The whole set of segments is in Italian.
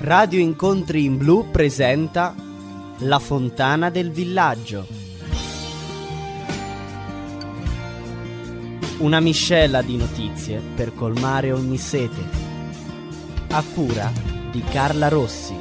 Radio Incontri in Blu presenta La Fontana del Villaggio. Una miscela di notizie per colmare ogni sete. A cura di Carla Rossi.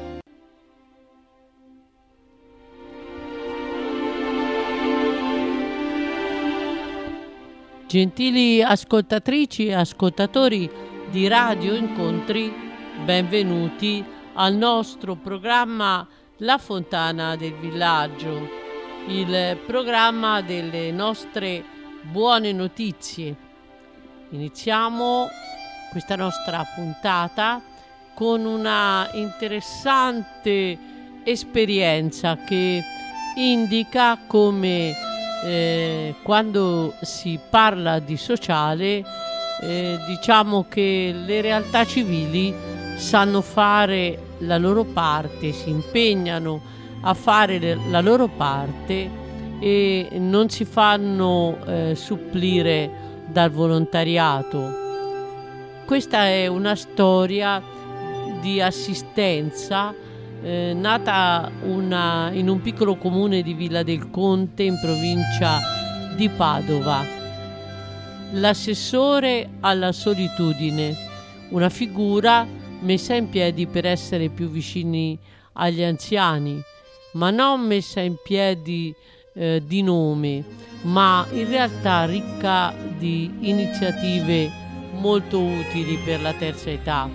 Gentili ascoltatrici e ascoltatori di Radio Incontri, benvenuti al nostro programma La Fontana del Villaggio, il programma delle nostre buone notizie. Iniziamo questa nostra puntata con una interessante esperienza che indica come quando si parla di sociale diciamo che le realtà civili sanno fare la loro parte, si impegnano a fare la loro parte e non si fanno supplire dal volontariato. Questa è una storia di assistenza nata in un piccolo comune di Villa del Conte in provincia di Padova. L'assessore alla solitudine, una figura messa in piedi per essere più vicini agli anziani, ma non messa in piedi di nome, ma in realtà ricca di iniziative molto utili per la terza età.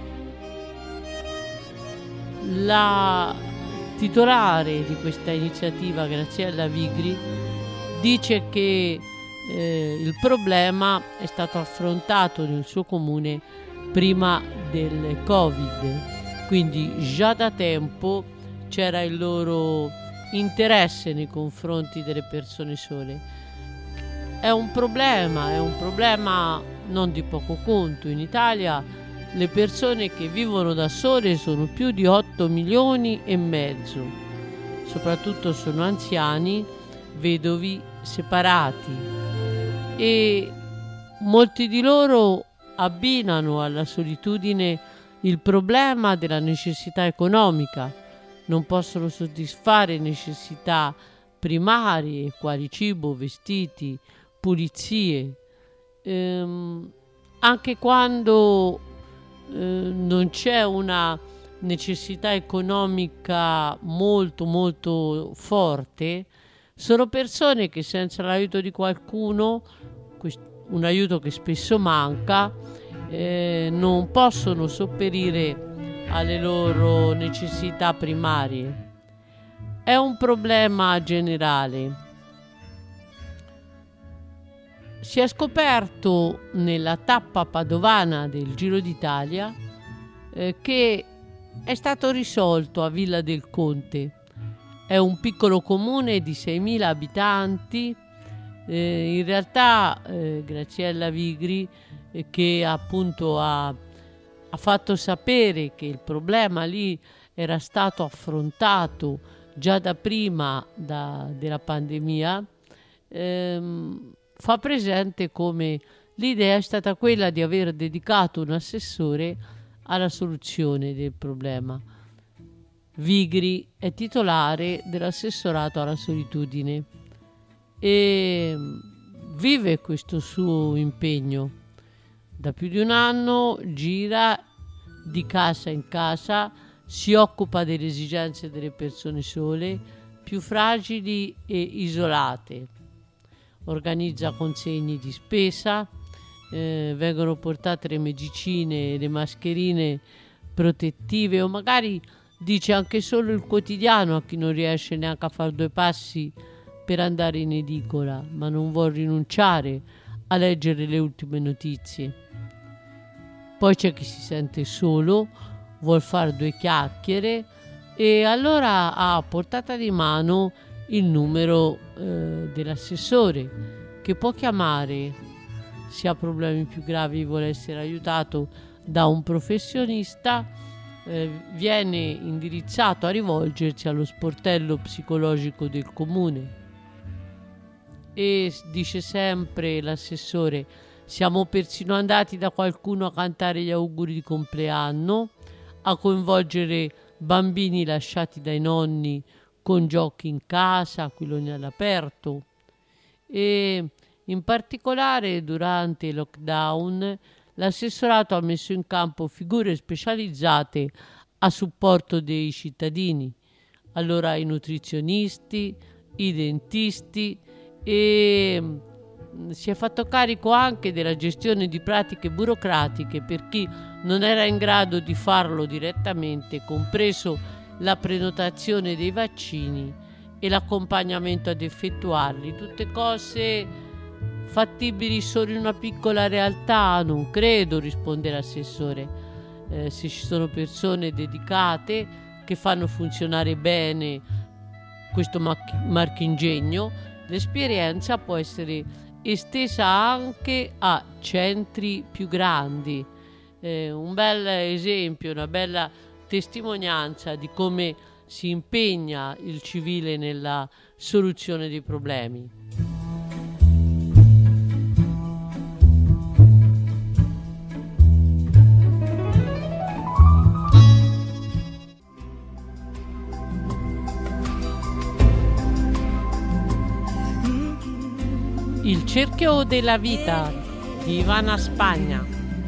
La titolare di questa iniziativa, Graziella Vigri, dice che il problema è stato affrontato nel suo comune prima del Covid, quindi già da tempo c'era il loro interesse nei confronti delle persone sole. È un problema non di poco conto. In Italia le persone che vivono da sole sono più di 8 milioni e mezzo, soprattutto sono anziani, vedovi, separati, e molti di loro abbinano alla solitudine il problema della necessità economica. Non possono soddisfare necessità primarie quali cibo, vestiti, pulizie, anche quando non c'è una necessità economica molto molto forte. Sono persone che senza l'aiuto di qualcuno, un aiuto che spesso manca, non possono sopperire alle loro necessità primarie. È un problema generale. Si è scoperto nella tappa padovana del Giro d'Italia che è stato risolto a Villa del Conte. È un piccolo comune di 6.000 abitanti. In realtà Graziella Vigri, che appunto ha fatto sapere che il problema lì era stato affrontato già da prima della pandemia, fa presente come l'idea è stata quella di aver dedicato un assessore alla soluzione del problema. Vigri è titolare dell'assessorato alla solitudine e vive questo suo impegno. Da più di un anno gira di casa in casa, si occupa delle esigenze delle persone sole, più fragili e isolate. Organizza consegni di spesa, vengono portate le medicine, le mascherine protettive, o magari dice anche solo il quotidiano a chi non riesce neanche a fare 2 passi per andare in edicola, ma non vuol rinunciare a leggere le ultime notizie. Poi c'è chi si sente solo, vuol fare 2 chiacchiere e allora ha a portata di mano il numero dell'assessore, che può chiamare se ha problemi più gravi, vuole essere aiutato da un professionista. Viene indirizzato a rivolgersi allo sportello psicologico del comune e dice sempre l'assessore: siamo persino andati da qualcuno a cantare gli auguri di compleanno, a coinvolgere bambini lasciati dai nonni con giochi in casa, aquiloni all'aperto. E in particolare durante il lockdown l'assessorato ha messo in campo figure specializzate a supporto dei cittadini, allora i nutrizionisti, i dentisti, e si è fatto carico anche della gestione di pratiche burocratiche per chi non era in grado di farlo direttamente, compreso la prenotazione dei vaccini e l'accompagnamento ad effettuarli. Tutte cose fattibili solo in una piccola realtà? Non credo, risponde l'assessore. Se ci sono persone dedicate che fanno funzionare bene questo marchingegno, l'esperienza può essere estesa anche a centri più grandi. Un bel esempio, una bella testimonianza di come si impegna il civile nella soluzione dei problemi. Il cerchio della vita di Ivana Spagna.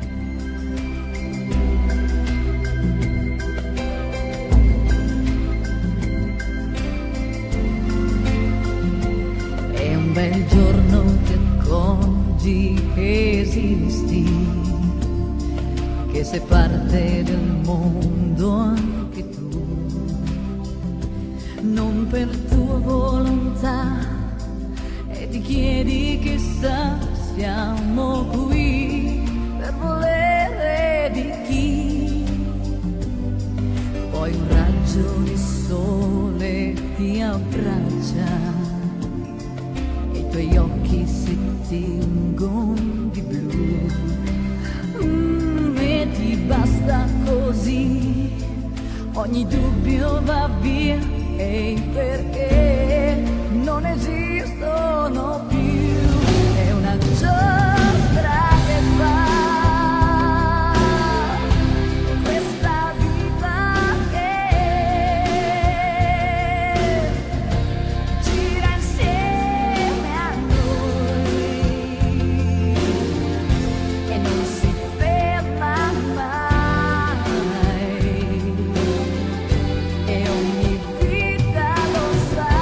È un bel giorno che accorgi che esisti, che sei parte del mondo anche tu, non per tua volontà. E ti chiedi chissà, siamo qui per volere di chi. Poi un raggio di sole ti abbraccia e i tuoi occhi si tingono di blu. E ti basta così, ogni dubbio va via, e il perché non esistono più. È una giostra che fa questa vita che gira insieme a noi e non si ferma mai, e ogni vita lo sa.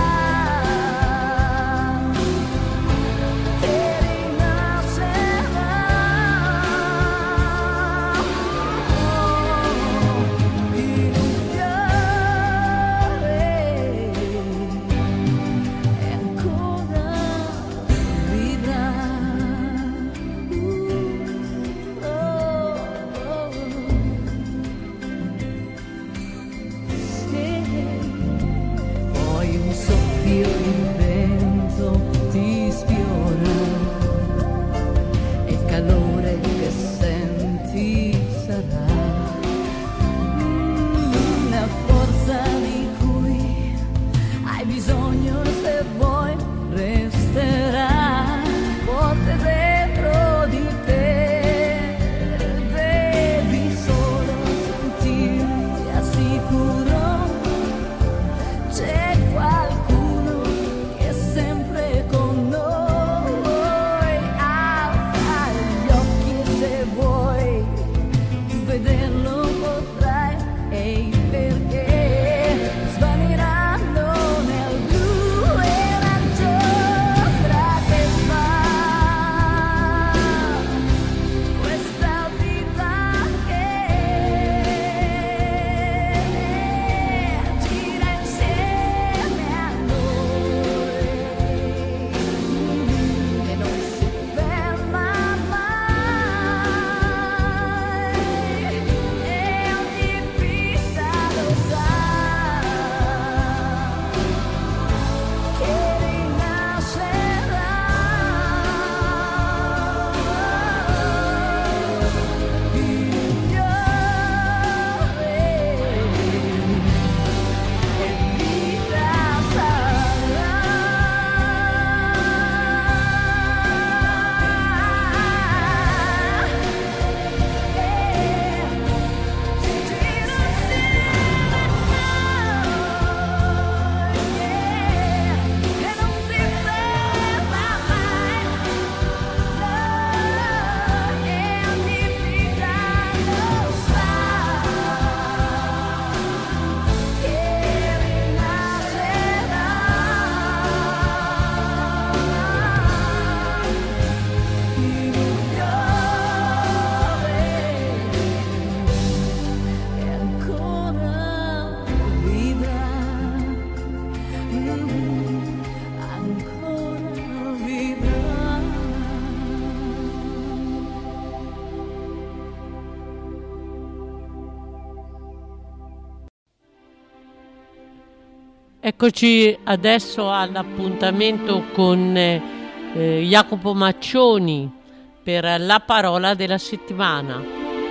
Eccoci adesso all'appuntamento con Jacopo Maccioni per la parola della settimana.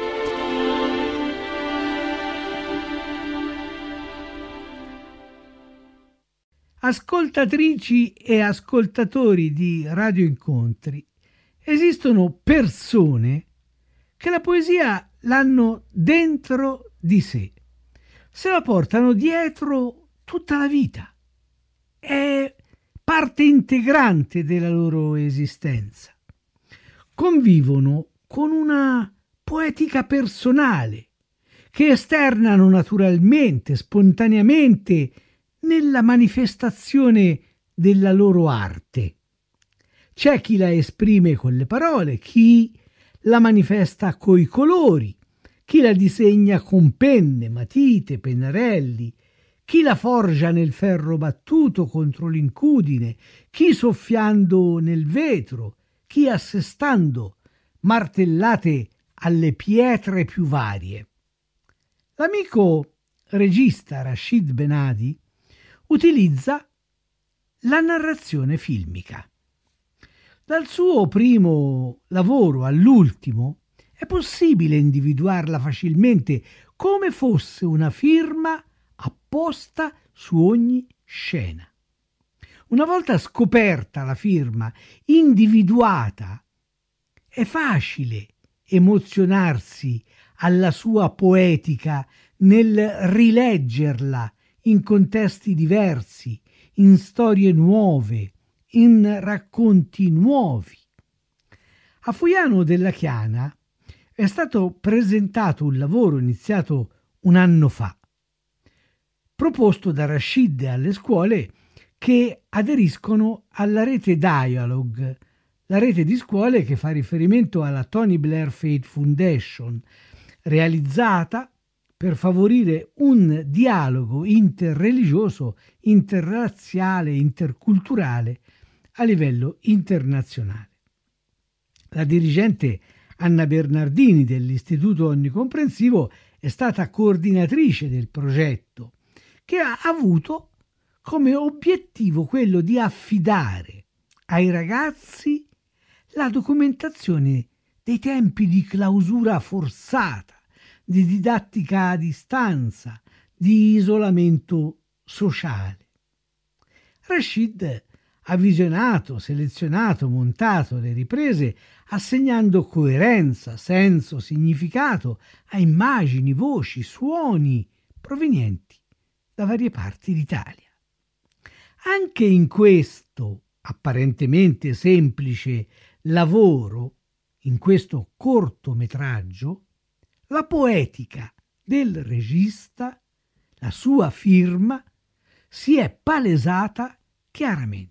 Ascoltatrici e ascoltatori di Radio Incontri, esistono persone che la poesia l'hanno dentro di sé, se la portano dietro tutta la vita, è parte integrante della loro esistenza. Convivono con una poetica personale che esternano naturalmente, spontaneamente, nella manifestazione della loro arte. C'è chi la esprime con le parole, chi la manifesta coi colori, chi la disegna con penne, matite, pennarelli, chi la forgia nel ferro battuto contro l'incudine, chi soffiando nel vetro, chi assestando martellate alle pietre più varie. L'amico regista Rashid Benadi utilizza la narrazione filmica. Dal suo primo lavoro all'ultimo è possibile individuarla facilmente come fosse una firma apposta su ogni scena. Una volta scoperta la firma, individuata, è facile emozionarsi alla sua poetica nel rileggerla in contesti diversi, in storie nuove, in racconti nuovi. A Fuiano della Chiana è stato presentato un lavoro iniziato un anno fa, proposto da Rashid alle scuole che aderiscono alla rete Dialogue, la rete di scuole che fa riferimento alla Tony Blair Faith Foundation, realizzata per favorire un dialogo interreligioso, interrazziale, interculturale a livello internazionale. La dirigente Anna Bernardini dell'Istituto Onnicomprensivo è stata coordinatrice del progetto, che ha avuto come obiettivo quello di affidare ai ragazzi la documentazione dei tempi di clausura forzata, di didattica a distanza, di isolamento sociale. Rashid ha visionato, selezionato, montato le riprese, assegnando coerenza, senso, significato a immagini, voci, suoni provenienti da varie parti d'Italia. Anche in questo apparentemente semplice lavoro, in questo cortometraggio, la poetica del regista, la sua firma, si è palesata chiaramente.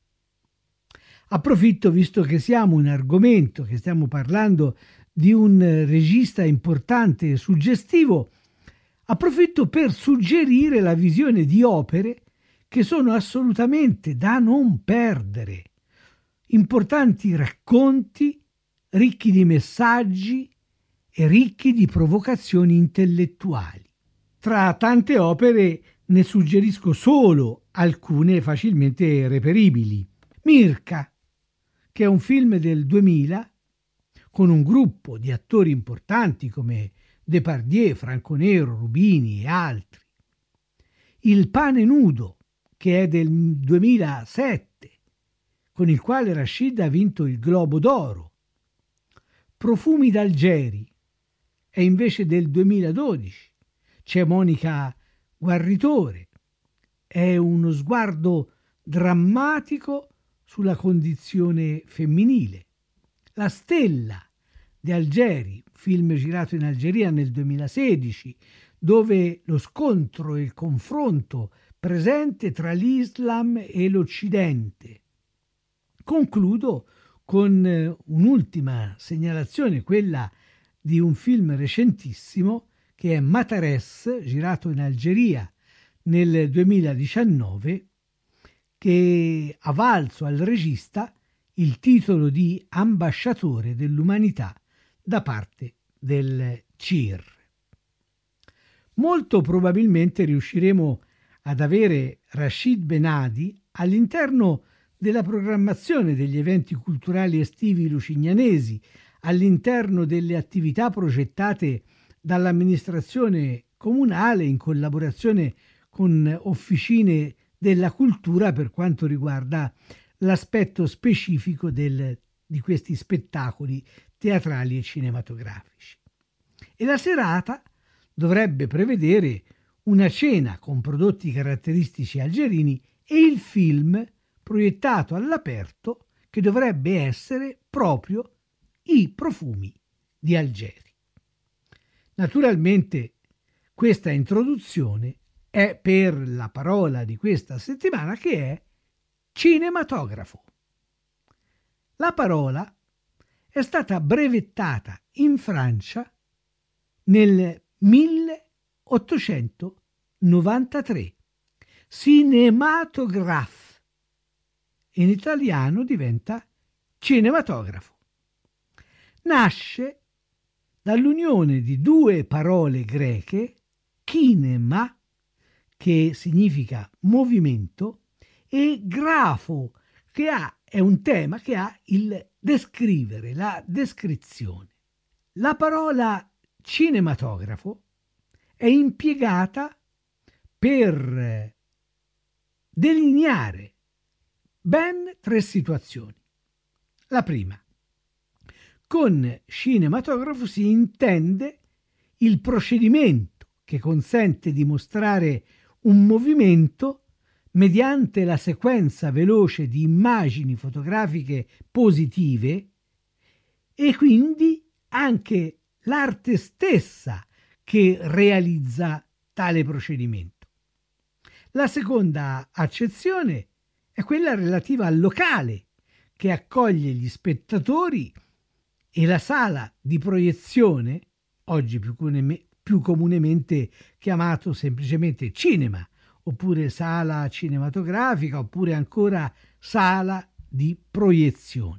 Approfitto, visto che siamo in argomento, che stiamo parlando di un regista importante e suggestivo, approfitto per suggerire la visione di opere che sono assolutamente da non perdere. Importanti racconti, ricchi di messaggi e ricchi di provocazioni intellettuali. Tra tante opere ne suggerisco solo alcune facilmente reperibili. Mirka, che è un film del 2000 con un gruppo di attori importanti come Depardieu, Franco Nero, Rubini e altri. Il pane nudo, che è del 2007, con il quale Rashid ha vinto il Globo d'Oro. Profumi d'Algeri è invece del 2012. C'è Monica Guarritore. È uno sguardo drammatico sulla condizione femminile. La stella di Algeri, film girato in Algeria nel 2016, dove lo scontro e il confronto presente tra l'Islam e l'Occidente. Concludo con un'ultima segnalazione, quella di un film recentissimo che è Matares, girato in Algeria nel 2019, che ha valso al regista il titolo di ambasciatore dell'umanità da parte del CIR. Molto probabilmente riusciremo ad avere Rashid Benadi all'interno della programmazione degli eventi culturali estivi lucignanesi, all'interno delle attività progettate dall'amministrazione comunale in collaborazione con officine della cultura per quanto riguarda l'aspetto specifico di questi spettacoli teatrali e cinematografici. E la serata dovrebbe prevedere una cena con prodotti caratteristici algerini e il film proiettato all'aperto che dovrebbe essere proprio I profumi di Algeri. Naturalmente questa introduzione è per la parola di questa settimana, che è cinematografo. La parola è stata brevettata in Francia nel 1893. Cinématographe. In italiano diventa cinematografo. Nasce dall'unione di due parole greche, kinema, che significa movimento, e grafo, che è un tema che ha il descrivere, la descrizione. La parola cinematografo è impiegata per delineare ben 3 situazioni. La prima: con cinematografo si intende il procedimento che consente di mostrare un movimento mediante la sequenza veloce di immagini fotografiche positive e quindi anche l'arte stessa che realizza tale procedimento. La seconda accezione è quella relativa al locale che accoglie gli spettatori e la sala di proiezione, oggi più comunemente chiamato semplicemente cinema, oppure sala cinematografica, oppure ancora sala di proiezione.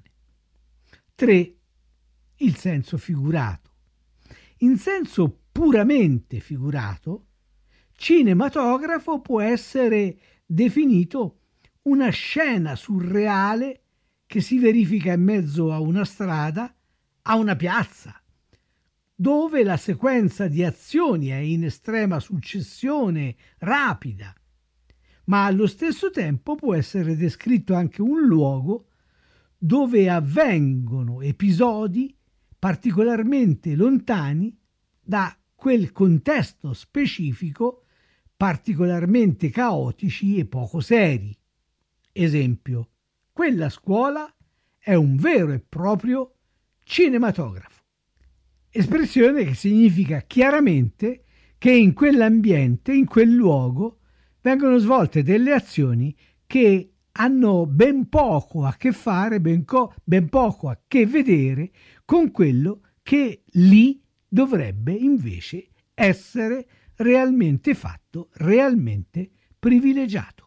3. Il senso figurato. In senso puramente figurato, cinematografo può essere definito una scena surreale che si verifica in mezzo a una strada, a una piazza, dove la sequenza di azioni è in estrema successione, rapida, ma allo stesso tempo può essere descritto anche un luogo dove avvengono episodi particolarmente lontani da quel contesto specifico, particolarmente caotici e poco seri. Esempio, quella scuola è un vero e proprio cinematografo. Espressione che significa chiaramente che in quell'ambiente, in quel luogo, vengono svolte delle azioni che hanno ben poco a che fare, ben poco a che vedere con quello che lì dovrebbe invece essere realmente fatto, realmente privilegiato.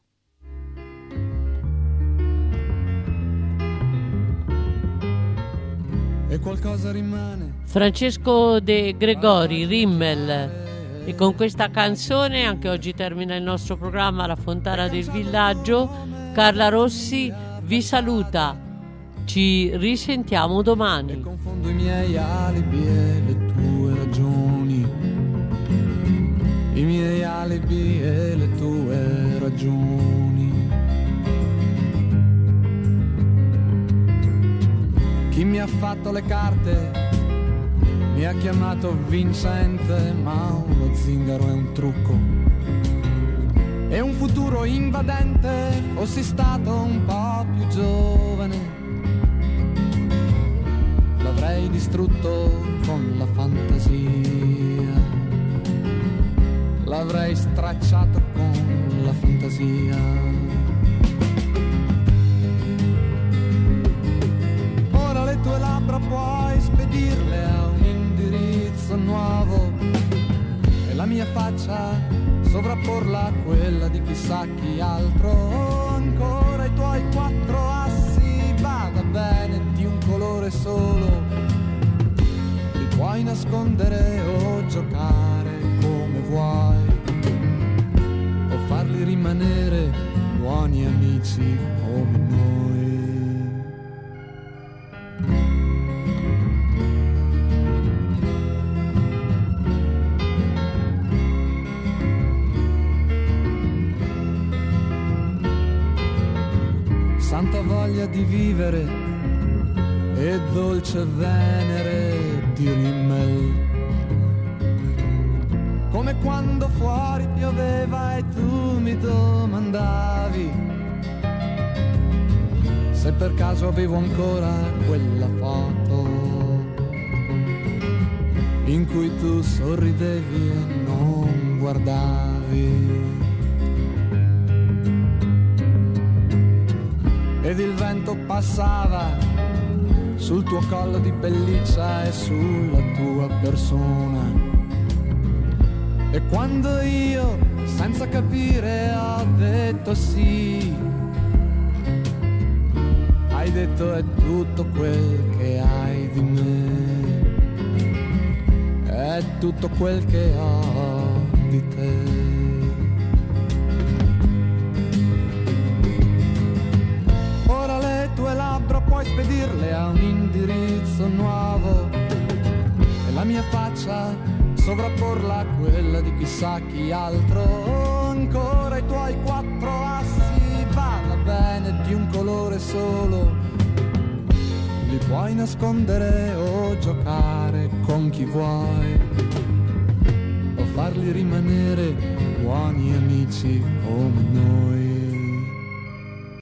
E qualcosa rimane. Francesco De Gregori, Rimmel. E con questa canzone anche oggi termina il nostro programma La Fontana del Villaggio. Carla Rossi vi saluta. Ci risentiamo domani. E confondo i miei alibi e le tue ragioni. I miei alibi e le tue ragioni. Chi mi ha fatto le carte mi ha chiamato vincente, ma uno zingaro è un trucco. E un futuro invadente, fossi stato un po' più giovane, l'avrei distrutto con la fantasia, l'avrei stracciato con la fantasia. Ora le tue labbra puoi spedirle a un indirizzo nuovo e la mia faccia sovrapporla a quella di chissà chi altro. Ancora i tuoi 4 assi, vada bene, di un colore solo, li puoi nascondere o giocare come vuoi, o farli farli rimanere buoni amici come noi. Santa voglia di vivere e dolce venere di rimmel, come quando fuori pioveva e tu mi domandavi se per caso avevo ancora quella foto in cui tu sorridevi e non guardavi. Ed il vento passava sul tuo collo di pelliccia e sulla tua persona. E quando io, senza capire, ho detto sì, hai detto è tutto quel che hai di me, è tutto quel che ho di te. Tue labbra puoi spedirle a un indirizzo nuovo e la mia faccia sovrapporla a quella di chissà chi altro. Ancora i tuoi 4 assi, va bene, di un colore solo, li puoi nascondere o giocare con chi vuoi o farli rimanere buoni amici come noi.